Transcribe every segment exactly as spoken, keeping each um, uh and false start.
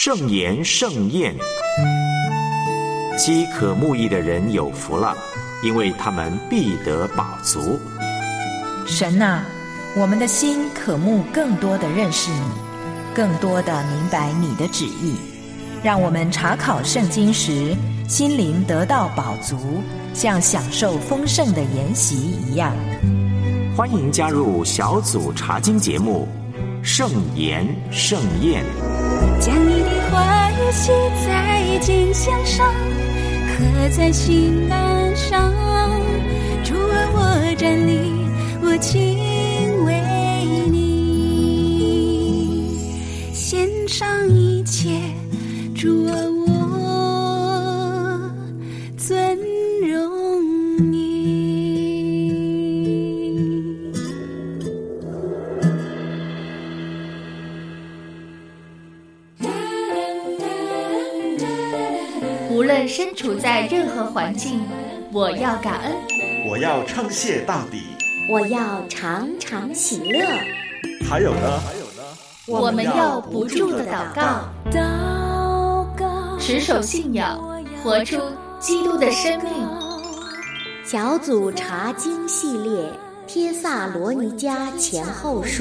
圣言盛宴，饥渴慕义的人有福了，因为他们必得饱足。 神啊，我们的心渴慕更多的认识你，更多的明白你的旨意，让我们查考圣经时心灵得到饱足，像享受丰盛的筵席一样。 欢迎加入小组查经节目圣言盛宴， 将你的话语写在经箱上，刻在心板上。主啊，我站立，我敬畏你，献上一切。主啊，我尊荣你。 无论身处在任何环境，我要感恩， 我要称谢到底， 我要常常喜乐。 还有呢？ 我们要不住的祷告， 祷告， 持守信仰，活出基督的生命。 小组查经系列，帖撒罗尼迦前后书。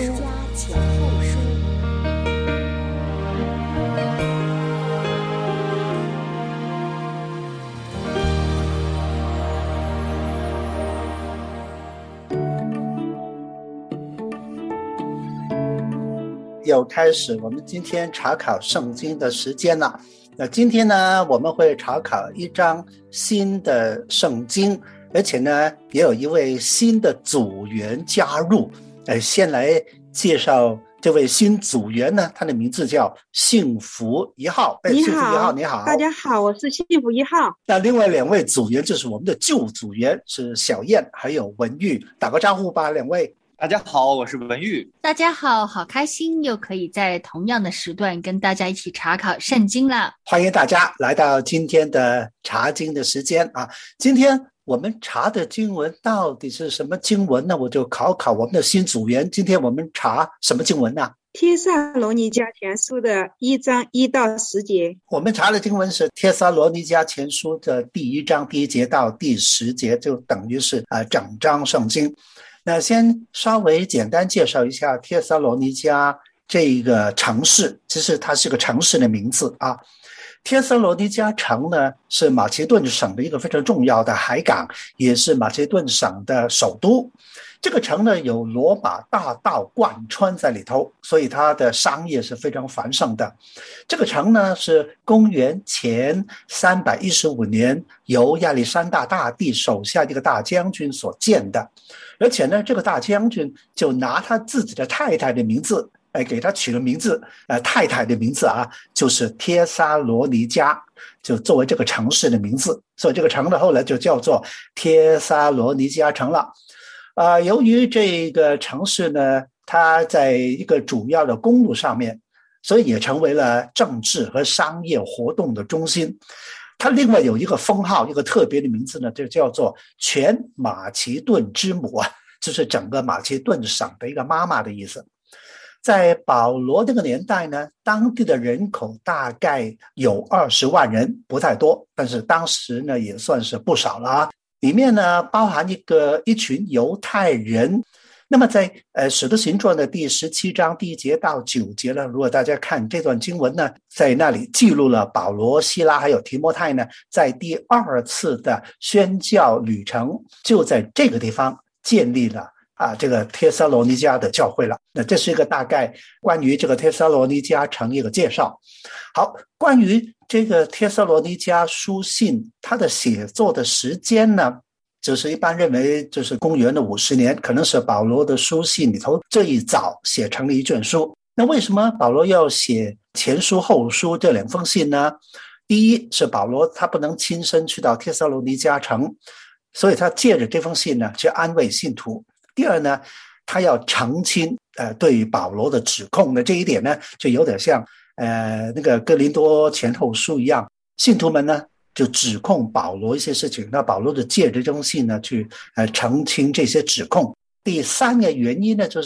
又开始我们今天查考圣经的时间了。那今天呢，我们会查考一章新的圣经，而且呢，也有一位新的组员加入。呃，先来介绍这位新组员呢，他的名字叫幸福一号。 你好， 幸福一号，你好， 大家好，我是幸福一号。 那另外两位组员就是我们的旧组员，是小燕还有文玉，打个招呼吧，两位。 大家好，我是文玉。 大家好，好开心又可以在同样的时段跟大家一起查考圣经了。 欢迎大家来到今天的查经的时间啊！今天我们查的经文到底是什么经文呢？我就考考我们的新组员。今天我们查什么经文呢？ 帖撒罗尼迦前书的一章一到十节。 我们查的经文是帖撒罗尼迦前书的第一章第一节到第十节，就等于是啊、呃、整章圣经。那先稍微简单介绍一下帖撒罗尼迦这个城市，其实它是个城市的名字啊。帖撒罗尼迦城呢，是马其顿省的一个非常重要的海港，也是马其顿省的首都。这个城呢，有罗马大道贯穿在里头，所以它的商业是非常繁盛的。这个城呢，是公元前三百一十五年由亚历山大大帝手下的一个大将军所建的。而且呢，这个大将军就拿他自己的太太的名字，哎，给他取了名字，呃，太太的名字啊，就是帖撒罗尼迦，就作为这个城市的名字，所以这个城呢后来就叫做帖撒罗尼迦城了。啊、呃，由于这个城市呢，它在一个主要的公路上面，所以也成为了政治和商业活动的中心。它另外有一个封号，一个特别的名字呢，就叫做全马其顿之母啊，就是整个马其顿省的一个妈妈的意思。在保罗那个年代呢，当地的人口大概有二十万人，不太多，但是当时呢也算是不少了啊。里面呢包含一个一群犹太人。那么在呃使徒行传的第十七章第一节到九节呢，如果大家看这段经文呢，在那里记录了保罗、西拉还有提摩太呢，在第二次的宣教旅程，就在这个地方建立了啊这个帖撒罗尼迦的教会了。那这是一个大概关于这个帖撒罗尼迦城一个介绍。好，关于这个帖撒罗尼迦书信，它的写作的时间呢，就是一般认为就是公元的五十年，可能是保罗的书信里头最早写成了一卷书。那为什么保罗要写前书后书这两封信呢？第一是保罗他不能亲身去到帖撒罗尼迦城，所以他借着这封信呢去安慰信徒。第二呢，他要澄清呃对于保罗的指控的这一点呢，就有点像呃那个哥林多前后书一样，信徒们呢就指控保罗一些事情，那保罗就借着这封信呢去呃澄清这些指控。第三个原因呢，就是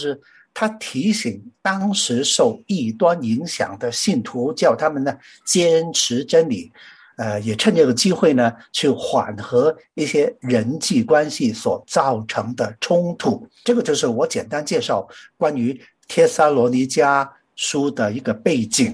他提醒当时受异端影响的信徒，叫他们呢坚持真理，呃，也趁这个机会呢去缓和一些人际关系所造成的冲突。这个就是我简单介绍关于帖撒罗尼迦书的一个背景。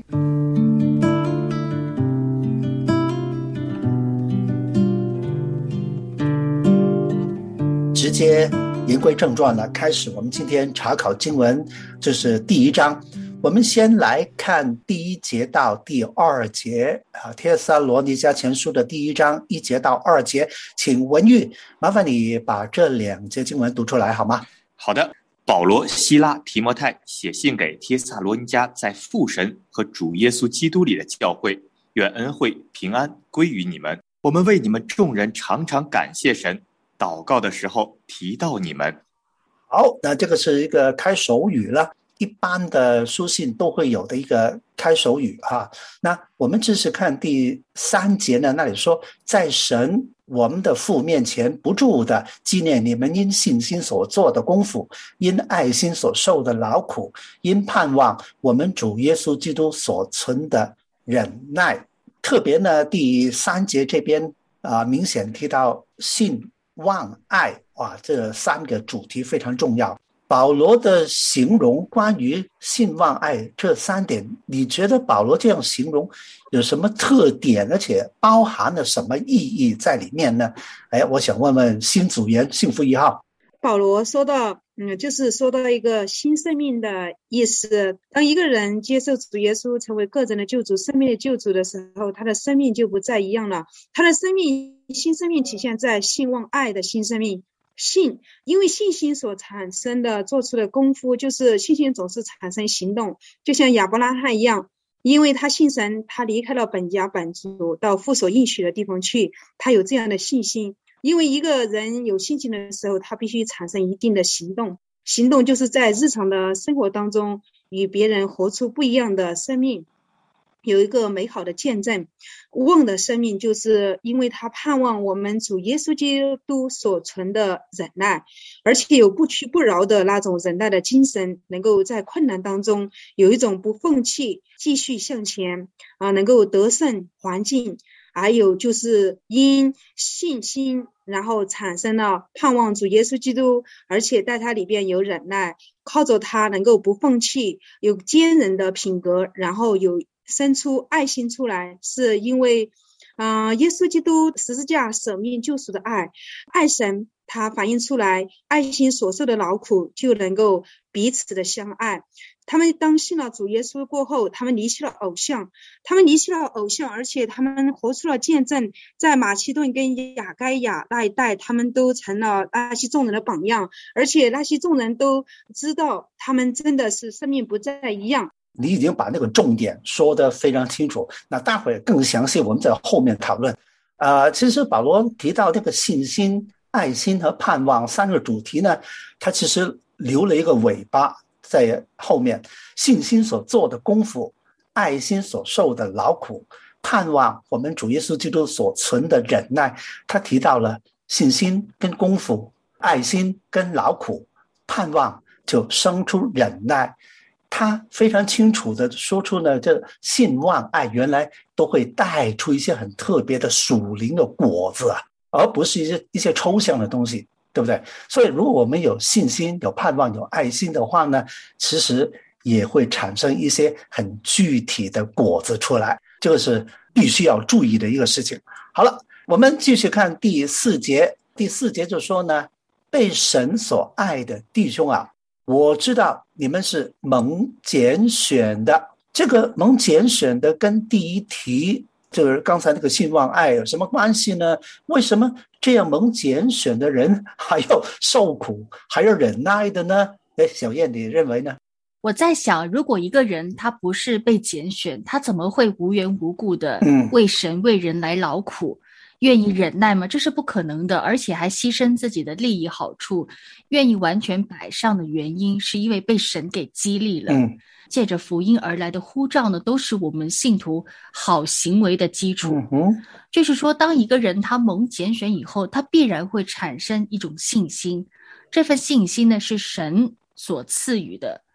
直接言归正传了，开始我们今天查考经文，这是第一章。我们先来看第一节到第二节啊，帖撒罗尼迦前书的第一章一节到二节，请文玉麻烦你把这两节经文读出来好吗？ 好的。保罗、希拉、提摩太写信给帖撒罗尼迦在父神和主耶稣基督里的教会，愿恩惠平安归于你们。我们为你们众人常常感谢神，祷告的时候提到你们。 好，那这个是一个开首语了，一般的书信都会有的一个开首语啊。那我们只是看第三节呢，那里说，在神我们的父面前不住的纪念你们因信心所做的功夫，因爱心所受的劳苦，因盼望我们主耶稣基督所存的忍耐。特别呢，第三节这边啊、呃，明显提到信望爱，哇，这三个主题非常重要。保罗的形容关于信望爱这三点，你觉得保罗这样形容有什么特点，而且包含了什么意义在里面呢？哎，我想问问新组员幸福一号。 保罗说到嗯，就是说到一个新生命的意思。当一个人接受主耶稣成为个人的救主，生命的救主的时候，他的生命就不再一样了。他的生命新生命体现在信望爱的新生命。信，因为信心所产生的做出的功夫，就是信心总是产生行动，就像亚伯拉罕一样，因为他信神，他离开了本家本族，到父所应许的地方去，他有这样的信心。因为一个人有信心的时候，他必须产生一定的行动，行动就是在日常的生活当中与别人活出不一样的生命，有一个美好的见证。望的生命就是因为他盼望我们主耶稣基督所存的忍耐，而且有不屈不挠的那种忍耐的精神，能够在困难当中有一种不放弃，继续向前啊，能够得胜环境。还有就是因信心然后产生了盼望主耶稣基督，而且在他里边有忍耐，靠着他能够不放弃，有坚韧的品格，然后有生出爱心出来，是因为呃，耶稣基督十字架舍命救赎的爱，爱神他反映出来，爱心所受的劳苦就能够彼此的相爱。他们当信了主耶稣过后，他们离弃了偶像，他们离弃了偶像，而且他们活出了见证，在马其顿跟亚该亚那一带，他们都成了那些众人的榜样，而且那些众人都知道他们真的是生命不再一样。 你已经把那个重点说得非常清楚，那待会儿更详细我们在后面讨论。呃，其实保罗提到这个信心、爱心和盼望三个主题呢，他其实留了一个尾巴在后面，信心所做的功夫，爱心所受的劳苦，盼望我们主耶稣基督所存的忍耐。他提到了信心跟功夫，爱心跟劳苦，盼望就生出忍耐。他非常清楚的说出呢，这信望爱原来都会带出一些很特别的属灵的果子啊，而不是一些一些抽象的东西，对不对？所以如果我们有信心、有盼望、有爱心的话呢，其实也会产生一些很具体的果子出来，这个是必须要注意的一个事情。好了，我们继续看第四节。第四节就说呢，被神所爱的弟兄啊，我知道你们是蒙拣选的。这个蒙拣选的跟第一题就是刚才那个信望爱有什么关系呢？为什么这样蒙拣选的人还要受苦还要忍耐的呢？诶，小燕你认为呢？ 我在想，如果一个人他不是被拣选，他怎么会无缘无故的为神为人来劳苦，愿意忍耐吗？这是不可能的，而且还牺牲自己的利益好处，愿意完全摆上的原因是因为被神给激励了。嗯，借着福音而来的呼召呢，都是我们信徒好行为的基础。嗯，就是说当一个人他蒙拣选以后，他必然会产生一种信心，这份信心呢是神所赐予的，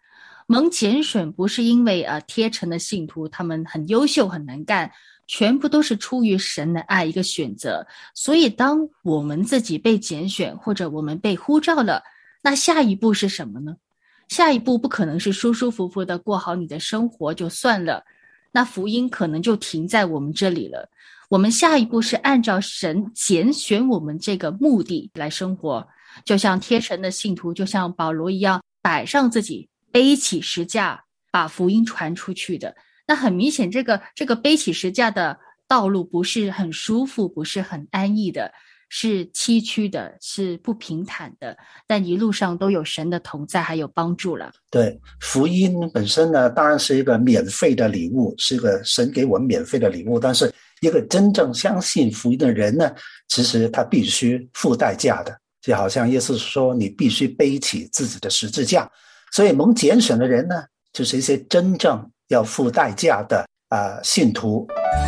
蒙拣选不是因为呃贴城的信徒他们很优秀很能干，全部都是出于神的爱一个选择。所以当我们自己被拣选或者我们被呼召了，那下一步是什么呢？下一步不可能是舒舒服服的过好你的生活就算了，那福音可能就停在我们这里了。我们下一步是按照神拣选我们这个目的来生活，就像贴城的信徒，就像保罗一样，摆上自己，背起十架，把福音传出去的。那很明显，这个这个背起十架的道路不是很舒服，不是很安逸的，是崎岖的，是不平坦的，但一路上都有神的同在还有帮助了。 对，福音本身呢，当然是一个免费的礼物，是一个神给我们免费的礼物，但是一个真正相信福音的人呢，其实他必须付代价的，就好像耶稣说你必须背起自己的十字架。所以蒙拣选的人呢，就是一些真正要付代价的啊、呃、信徒。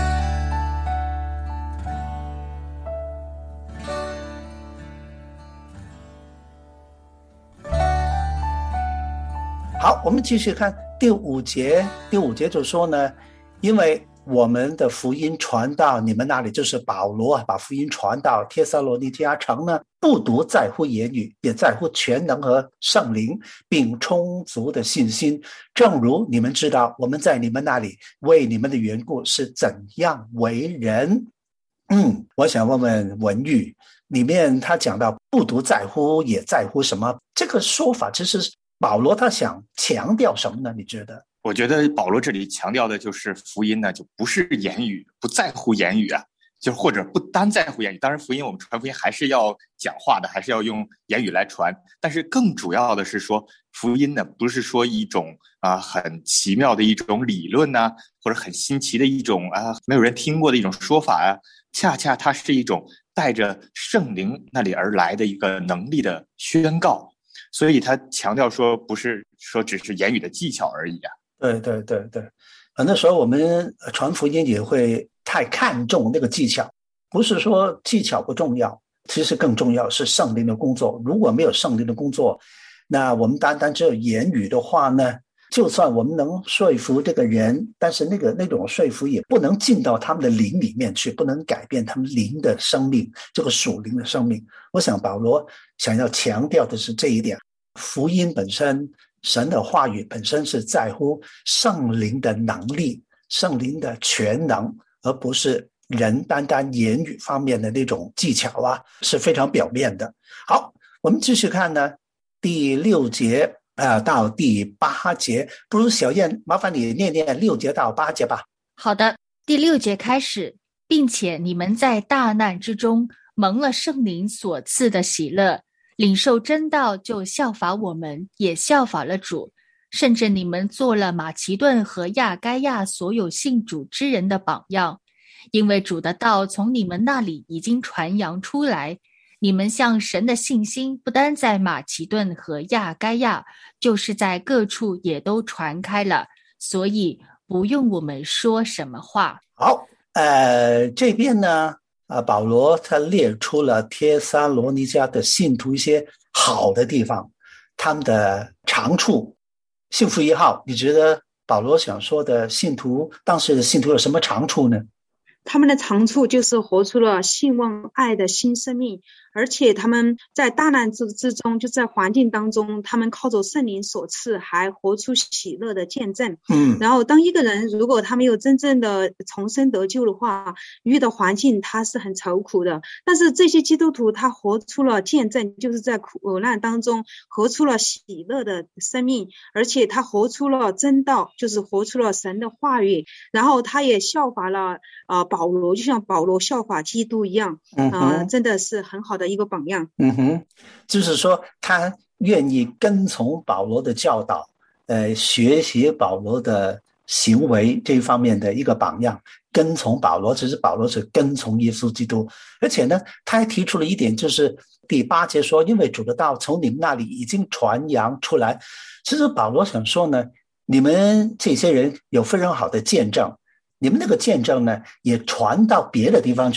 好，我们继续看第五节。第五节就说呢，因为我们的福音传到你们那里，就是保罗把福音传到帖撒罗尼迦城呢，不独在乎言语，也在乎全能和圣灵，并充足的信心。正如你们知道，我们在你们那里为你们的缘故是怎样为人。嗯，我想问问文玉，里面他讲到不独在乎，也在乎什么？这个说法其实保罗他想强调什么呢？你觉得？ 我觉得保罗这里强调的就是福音呢，就不是言语，不在乎言语啊，就或者不单在乎言语。当然福音我们传福音还是要讲话的，还是要用言语来传，但是更主要的是说福音呢，不是说一种啊很奇妙的一种理论啊，或者很新奇的一种啊没有人听过的一种说法啊，恰恰它是一种带着圣灵那里而来的一个能力的宣告。所以他强调说不是说只是言语的技巧而已啊。 对对对对，很多时候我们传福音也会太看重那个技巧，不是说技巧不重要，其实更重要是圣灵的工作。如果没有圣灵的工作，那我们单单只有言语的话呢，就算我们能说服这个人，但是那个那种说服也不能进到他们的灵里面去，不能改变他们灵的生命，这个属灵的生命。我想保罗想要强调的是这一点，福音本身，神的话语本身是在乎圣灵的能力，圣灵的全能，而不是人单单言语方面的那种技巧啊，是非常表面的。好，我们继续看呢，第六节啊、呃、到第八节，不如小燕麻烦你念念六节到八节吧。 好的，第六节开始，并且你们在大难之中蒙了圣灵所赐的喜乐，领受真道，就效法我们，也效法了主，甚至你们做了马其顿和亚该亚所有信主之人的榜样。因为主的道从你们那里已经传扬出来，你们向神的信心不单在马其顿和亚该亚，就是在各处也都传开了，所以不用我们说什么话。 好，呃，这边呢啊，保罗他列出了帖撒罗尼迦的信徒一些好的地方，他们的长处。幸福一号，你觉得保罗想说的信徒，当时的信徒有什么长处呢？ 他们的长处就是活出了信望爱的新生命，而且他们在大难之之中，就在环境当中，他们靠着圣灵所赐，还活出喜乐的见证。嗯，然后当一个人如果他没有真正的重生得救的话，遇到环境他是很愁苦的。但是这些基督徒他活出了见证，就是在苦难当中活出了喜乐的生命，而且他活出了真道，就是活出了神的话语。然后他也效法了啊、呃、保罗，就像保罗效法基督一样，啊、呃，真的是很好的一个榜样。 嗯哼，就是说他愿意跟从保罗的教导，呃，学习保罗的行为这一方面的一个榜样，跟从保罗，只是保罗是跟从耶稣基督。而且呢，他还提出了一点，就是第八节说，因为主的道从你们那里已经传扬出来。其实保罗想说呢，你们这些人有非常好的见证，你们那个见证呢也传到别的地方去，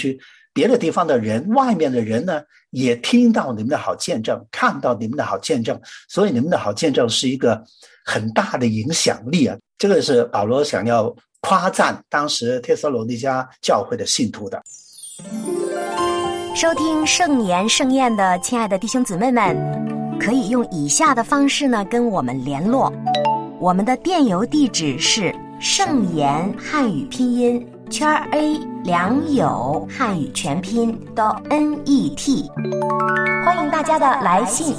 别的地方的人，外面的人呢，也听到你们的好见证，看到你们的好见证，所以你们的好见证是一个很大的影响力啊。这个是保罗想要夸赞当时帖撒罗尼迦教会的信徒的。 收听圣言盛宴的亲爱的弟兄姊妹们，可以用以下的方式呢跟我们联络。我们的电邮地址是圣言汉语拼音圈 A 良友汉语全拼到 N E T， 欢迎大家的来信。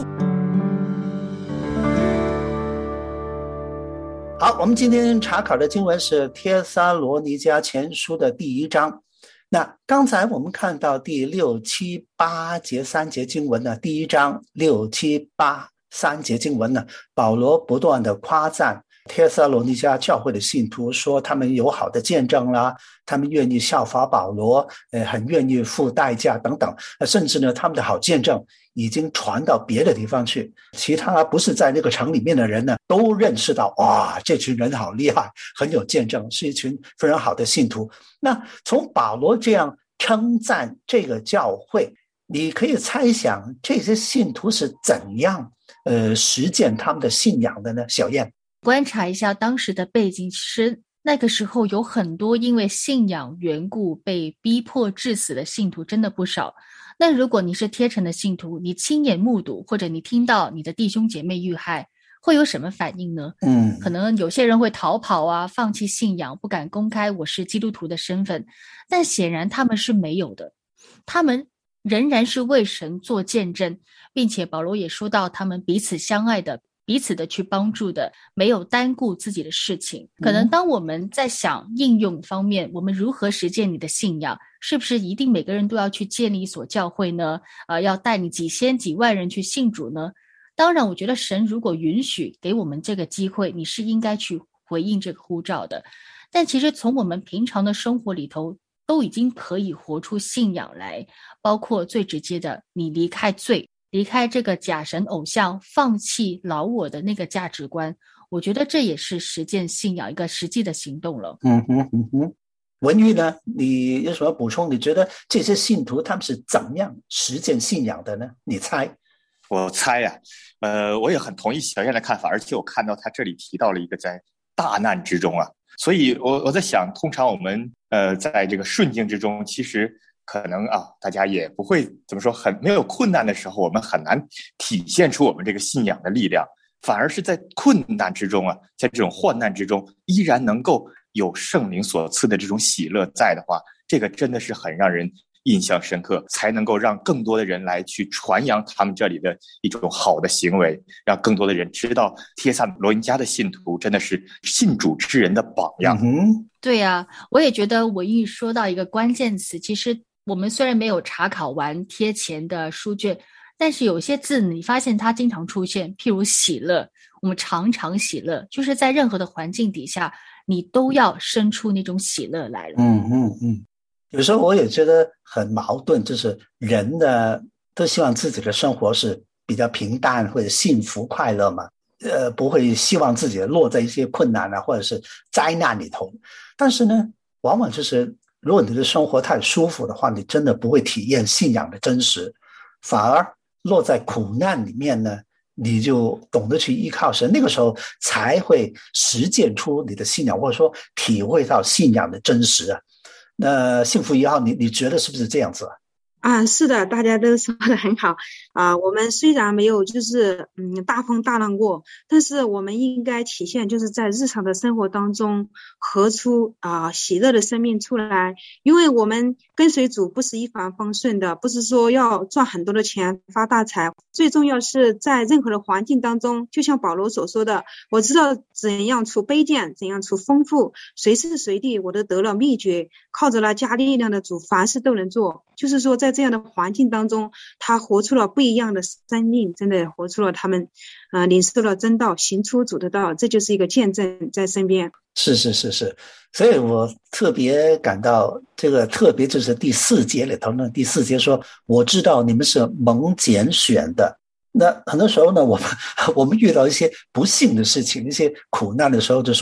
好，我们今天查考的经文是帖撒罗尼迦前书的第一章。那刚才我们看到第六七八节三节经文呢，第一章六七八三节经文呢，保罗不断的夸赞帖撒罗尼迦教会的信徒，说他们有好的见证啦，他们愿意效法保罗，呃，很愿意付代价等等，甚至呢，他们的好见证已经传到别的地方去，其他不是在那个城里面的人呢，都认识到，哇，这群人好厉害，很有见证，是一群非常好的信徒。那从保罗这样称赞这个教会，你可以猜想这些信徒是怎样呃实践他们的信仰的呢？小燕观察一下当时的背景，其实那个时候有很多因为信仰缘故被逼迫致死的信徒真的不少。那如果你是贴城的信徒，你亲眼目睹或者你听到你的弟兄姐妹遇害，会有什么反应呢？ 嗯， 可能有些人会逃跑啊，放弃信仰，不敢公开我是基督徒的身份，但显然他们是没有的，他们仍然是为神做见证，并且保罗也说到他们彼此相爱的，彼此的去帮助的，没有单顾自己的事情。可能当我们在想应用方面，我们如何实践你的信仰，是不是一定每个人都要去建立一所教会呢？呃，要带你几千几万人去信主呢？当然我觉得神如果允许给我们这个机会，你是应该去回应这个呼召的。但其实从我们平常的生活里头都已经可以活出信仰来，包括最直接的，你离开罪，离开这个假神偶像，放弃老我的那个价值观，我觉得这也是实践信仰一个实际的行动了。 嗯哼嗯哼，文玉呢，你有什么补充？你觉得这些信徒他们是怎么样实践信仰的呢？你猜？ 我猜呀、啊，呃，我也很同意小燕的看法，而且我看到他这里提到了一个在大难之中啊，所以我我在想，通常我们呃在这个顺境之中，其实可能啊，大家也不会怎么说，很没有困难的时候，我们很难体现出我们这个信仰的力量，反而是在困难之中啊，在这种患难之中，依然能够有圣灵所赐的这种喜乐在的话，这个真的是很让人印象深刻，才能够让更多的人来去传扬他们这里的一种好的行为，让更多的人知道帖撒罗尼迦的信徒真的是信主之人的榜样。 嗯， 对啊，我也觉得我一说到一个关键词，其实我们虽然没有查考完贴前的书卷，但是有些字你发现它经常出现，譬如喜乐，我们常常喜乐，就是在任何的环境底下，你都要生出那种喜乐来了。 嗯嗯嗯。有时候我也觉得很矛盾，就是人呢都希望自己的生活是比较平淡或者幸福快乐嘛，呃，不会希望自己落在一些困难啊或者是灾难里头。但是呢，往往就是如果你的生活太舒服的话，你真的不会体验信仰的真实，反而落在苦难里面呢，你就懂得去依靠神，那个时候才会实践出你的信仰，或者说体会到信仰的真实啊。那幸福一号，你你觉得是不是这样子啊？ 啊，是的，大家都说得很好啊。我们虽然没有就是嗯大风大浪过，但是我们应该体现就是在日常的生活当中活出啊喜乐的生命出来。因为我们跟随主不是一帆风顺的，不是说要赚很多的钱发大财，最重要是在任何的环境当中，就像保罗所说的，我知道怎样处卑贱，怎样处丰富，随时随地我都得了秘诀，靠着那加力量的主，凡事都能做。就是说在这样的环境当中，他活出了不一样的生命，真的活出了他们呃，领受了真道，行出主的道，这就是一个见证在身边。 是是是是，所以我特别感到这个，特别就是第四节里头呢，第四节说我知道你们是蒙拣选的。那很多时候呢，我们我们遇到一些不幸的事情，一些苦难的时候，就说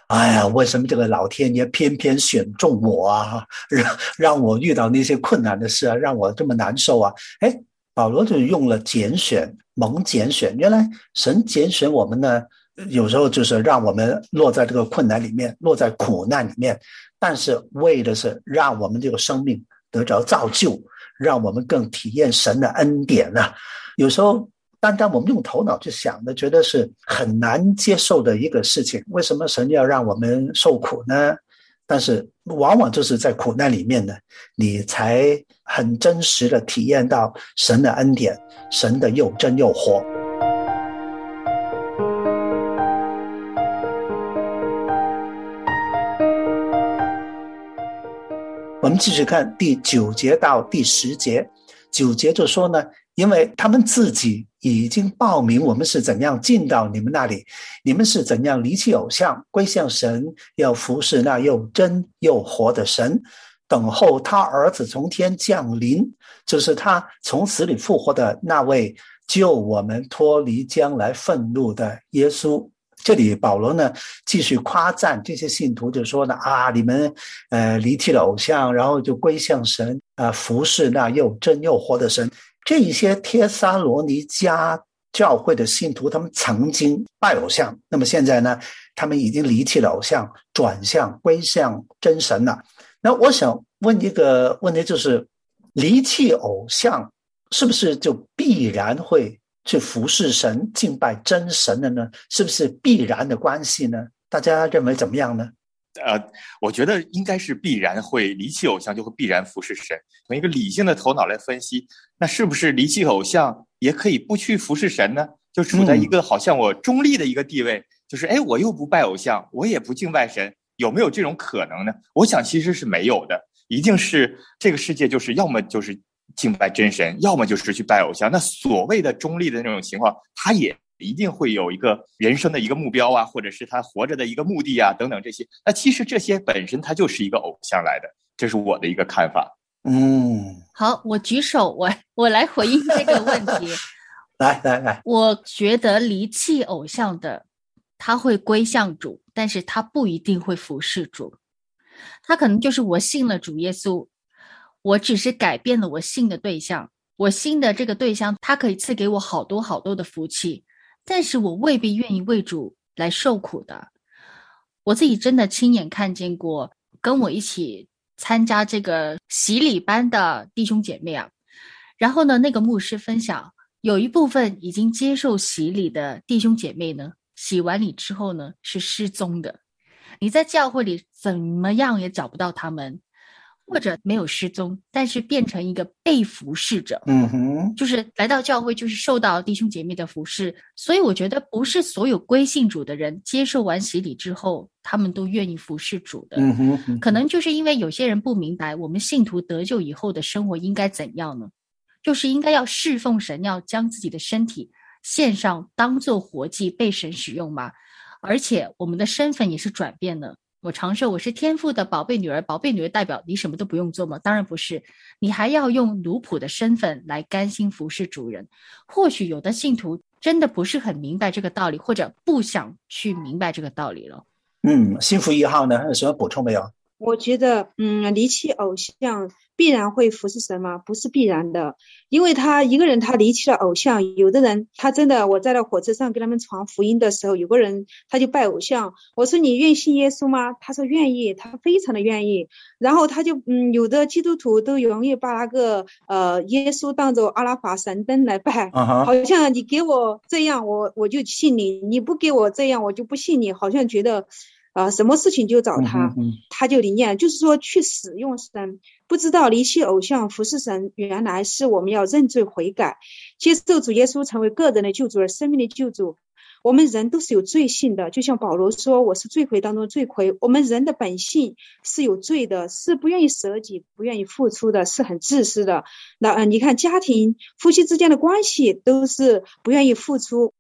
哎呀，为什么这个老天爷偏偏选中我啊，让让我遇到那些困难的事啊，让我这么难受啊。哎，保罗就用了拣选，蒙拣选。原来神拣选我们呢，有时候就是让我们落在这个困难里面，落在苦难里面，但是为的是让我们这个生命得着造就，让我们更体验神的恩典啊。有时候单单我们用头脑去想的，觉得是很难接受的一个事情。为什么神要让我们受苦呢？但是往往就是在苦难里面呢，你才很真实的体验到神的恩典，神的又真又活。我们继续看第九节到第十节。九节就说呢，因为他们自己已经报明我们是怎样进到你们那里，你们是怎样离弃偶像，归向神，要服侍那又真又活的神，等候他儿子从天降临，就是他从死里复活的那位救我们脱离将来愤怒的耶稣。这里保罗呢继续夸赞这些信徒，就说呢啊，你们呃离弃了偶像，然后就归向神啊、呃，服侍那又真又活的神。这一些帖撒罗尼迦教会的信徒，他们曾经拜偶像，那么现在呢，他们已经离弃了偶像，转向归向真神了。那我想问一个问题，就是离弃偶像是不是就必然会去服侍神，敬拜真神的呢？是不是必然的关系呢？大家认为怎么样呢？ 呃，我觉得应该是必然会离弃偶像，就会必然服侍神。从一个理性的头脑来分析，那是不是离弃偶像也可以不去服侍神呢？就处在一个好像我中立的一个地位，嗯、就是哎，我又不拜偶像，我也不敬拜神，有没有这种可能呢？我想其实是没有的，一定是这个世界就是要么就是敬拜真神，要么就是去拜偶像。那所谓的中立的那种情况，他也一定会有一个人生的一个目标啊，或者是他活着的一个目的啊，等等这些。那其实这些本身它就是一个偶像来的，这是我的一个看法。 嗯， 好，我举手，我我来回应这个问题。 来来来， 我觉得离弃偶像的，他会归向主，但是他不一定会服侍主。他可能就是我信了主耶稣，我只是改变了我信的对象，我信的这个对象，他可以赐给我好多好多的福气，但是我未必愿意为主来受苦的。我自己真的亲眼看见过，跟我一起参加这个洗礼班的弟兄姐妹啊，然后呢，那个牧师分享，有一部分已经接受洗礼的弟兄姐妹呢，洗完礼之后呢，是失踪的。你在教会里怎么样也找不到他们，或者没有失踪，但是变成一个被服侍者。 嗯哼， 就是来到教会就是受到弟兄姐妹的服侍。所以我觉得不是所有归信主的人接受完洗礼之后他们都愿意服侍主的。 嗯哼，嗯哼， 可能就是因为有些人不明白我们信徒得救以后的生活应该怎样呢？就是应该要侍奉神，要将自己的身体献上当作活祭被神使用嘛。而且我们的身份也是转变了。我常说我是天父的宝贝女儿，宝贝女儿代表你什么都不用做吗？当然不是，你还要用奴仆的身份来甘心服侍主人。或许有的信徒真的不是很明白这个道理，或者不想去明白这个道理了。 嗯，幸福一号呢，有什么补充没有？ 我觉得嗯，离弃偶像必然会服侍神吗？不是必然的。因为他一个人他离弃了偶像，有的人他真的，我在那火车上跟他们传福音的时候，有个人他就拜偶像，我说你愿意信耶稣吗？他说愿意，他非常的愿意。然后他就嗯，有的基督徒都容易把那个呃耶稣当作阿拉法神灯来拜、uh-huh. 好像你给我这样我我就信你，你不给我这样我就不信你，好像觉得呃，什么事情就找他、嗯、他就理念就是说去使用神，不知道离弃偶像服侍神，原来是我们要认罪悔改，接受主耶稣成为个人的救主，而生命的救主。我们人都是有罪性的，就像保罗说我是罪魁当中的罪魁，我们人的本性是有罪的，是不愿意舍己不愿意付出的，是很自私的。那、呃、你看家庭夫妻之间的关系都是不愿意付出，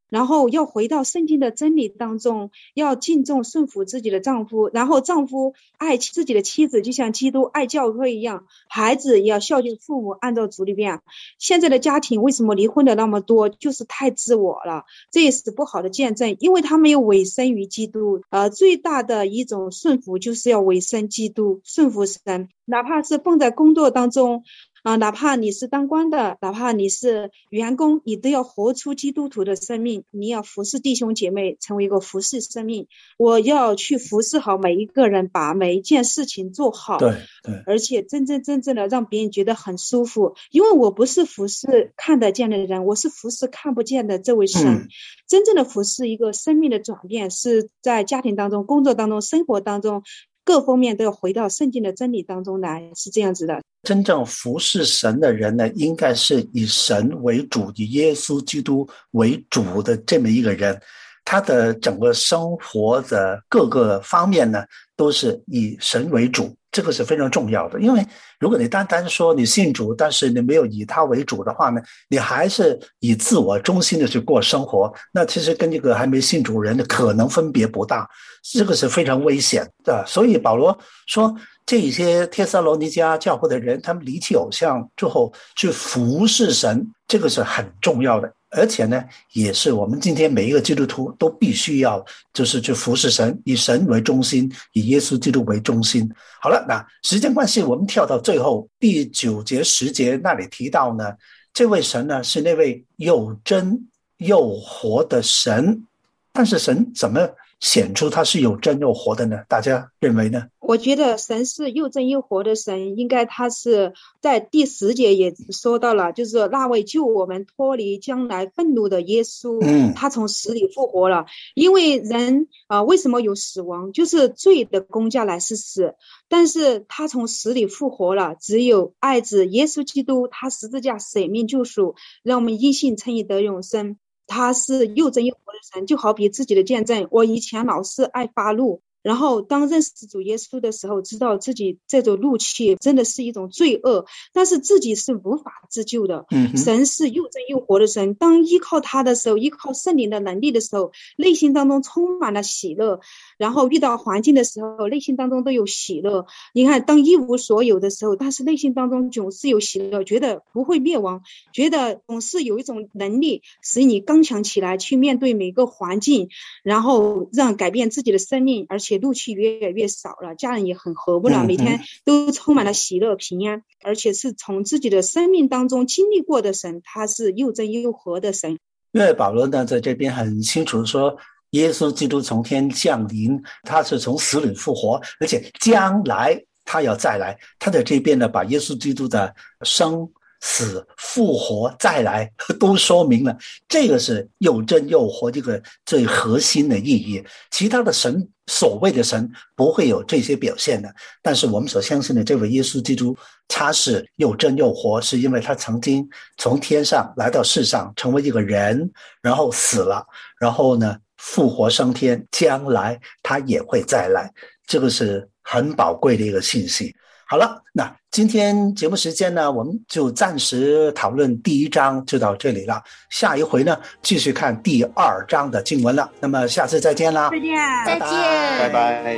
然后要回到圣经的真理当中，要敬重顺服自己的丈夫，然后丈夫爱自己的妻子就像基督爱教会一样，孩子也要孝敬父母，按照主里边。现在的家庭为什么离婚的那么多，就是太自我了，这也是不好的见证，因为他没有委身于基督。呃，最大的一种顺服就是要委身基督，顺服神，哪怕是放在工作当中啊、呃，哪怕你是当官的，哪怕你是员工，你都要活出基督徒的生命，你要服侍弟兄姐妹，成为一个服侍生命。我要去服侍好每一个人，把每一件事情做好， 对对， 而且真真正正的让别人觉得很舒服。因为我不是服侍看得见的人，我是服侍看不见的这位神。嗯、真正的服侍，一个生命的转变，是在家庭当中、工作当中、生活当中，各方面都要回到圣经的真理当中来，是这样子的。 真正服侍神的人呢，应该是以神为主，以耶稣基督为主的这么一个人，他的整个生活的各个方面呢，都是以神为主，这个是非常重要的。因为如果你单单说你信主，但是你没有以他为主的话呢，你还是以自我中心的去过生活，那其实跟这个还没信主人的可能分别不大，这个是非常危险的。所以保罗说，这些帖撒罗尼迦教会的人，他们离弃偶像之后去服侍神，这个是很重要的。而且呢，也是我们今天每一个基督徒都必须要就是去服侍神，以神为中心，以耶稣基督为中心。好了，那时间关系，我们跳到最后第九节十节那里提到呢，这位神呢是那位又真又活的神。但是神怎么显出他是又真又活的呢？大家认为呢？ 我觉得神是又真又活的神，应该他是在第十节也说到了，就是那位救我们脱离将来愤怒的耶稣，嗯，他从死里复活了。因为人啊、呃，为什么有死亡？就是罪的工价乃是死，但是他从死里复活了。只有爱子耶稣基督，他十字架舍命救赎，让我们因信称义得永生。他是又真又活的神，就好比自己的见证。我以前老是爱发怒，然后当认识主耶稣的时候，知道自己这种怒气真的是一种罪恶，但是自己是无法自救的。嗯、神是又真又活的神，当依靠他的时候，依靠圣灵的能力的时候，内心当中充满了喜乐，然后遇到环境的时候，内心当中都有喜乐。你看，当一无所有的时候，但是内心当中总是有喜乐，觉得不会灭亡，觉得总是有一种能力使你刚强起来，去面对每个环境，然后让改变自己的生命，而且怒气越来越少了，家人也很和睦了，每天都充满了喜乐平安，而且是从自己的生命当中经历过的神，他是又真又活的神。 因为保罗呢在这边很清楚说，耶稣基督从天降临，他是从死里复活，而且将来他要再来。他在这边呢把耶稣基督的生死复活再来都说明了，这个是又真又活这个最核心的意义。其他的神，所谓的神不会有这些表现的，但是我们所相信的这位耶稣基督，他是又真又活，是因为他曾经从天上来到世上成为一个人，然后死了，然后呢复活升天，将来他也会再来，这个是很宝贵的一个信息。好了，那今天节目时间呢，我们就暂时讨论第一章就到这里了。下一回呢，继续看第二章的经文了。那么下次再见啦！ 再见， 再见， 拜拜。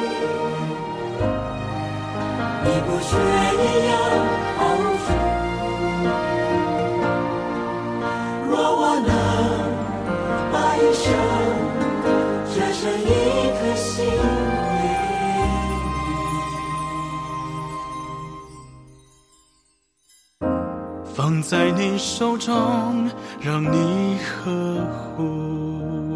你不学也要好学，若我能把一生折成一颗心。 放在你手中，让你呵护。